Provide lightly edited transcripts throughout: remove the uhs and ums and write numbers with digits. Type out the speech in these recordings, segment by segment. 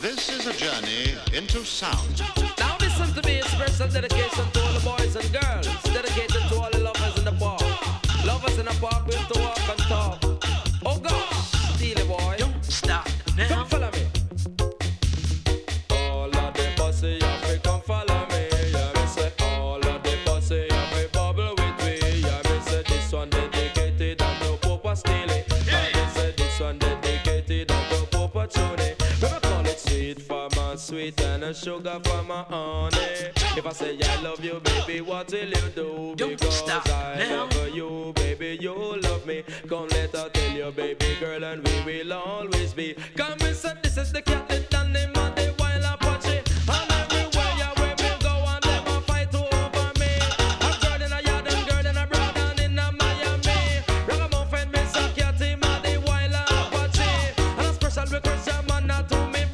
This is a journey into sound. Now listen to me, a special dedication to all the boys and girls, dedicated to all the lovers in the park. Lovers in the park, we have to walk and talk. Oh gosh, Steely boy, don't stop now. Come follow me. All of the bossy, yeah, we come follow me. Yeah, me say all of the bossy, yeah, we bubble with me. Yeah, me say this one dedicated and no Papa Steely. Yeah, me say this one dedicated and no Papa Tony. Sweet for my sweet and a sugar for my honey. If I say I love you, baby, what will you do? Don't because stop I now. love you, baby, you love me. Come let her tell you, baby girl, and we will always be. Come and say this is the cat that done the money while Apache. And everywhere you where me go and them a fight over me. A girl in a yard and girl in a broad and in a Miami. Ragamuffin, Miss a cat in the while Apache. And a special request, your man not to me.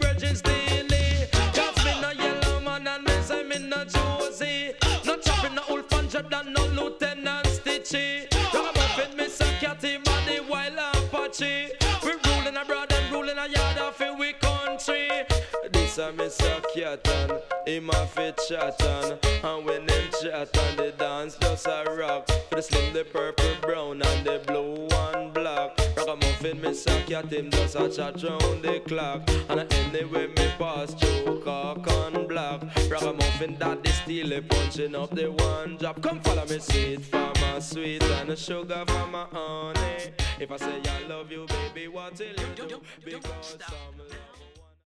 No Josie, no chopping, no old hundred and no Lieutenant Stitchy. Ragamuffin, Miss a Catty, Money, Wild Apache. We ruling abroad and ruling a yard of we country. This a Miss a Catan, him a fit chatan. And when him chatan, the dance just a rock. For the slim, the purple, brown and the blue and black. Ragamuffin, Miss a Cat, him just a chat round the clock. And anyway me pass through cock and black. Ragamuffin that they steal punching up the one drop. Come follow me, sweet for my sweet and a sugar for my honey. If I say I love you, baby, what will you do? Because I'm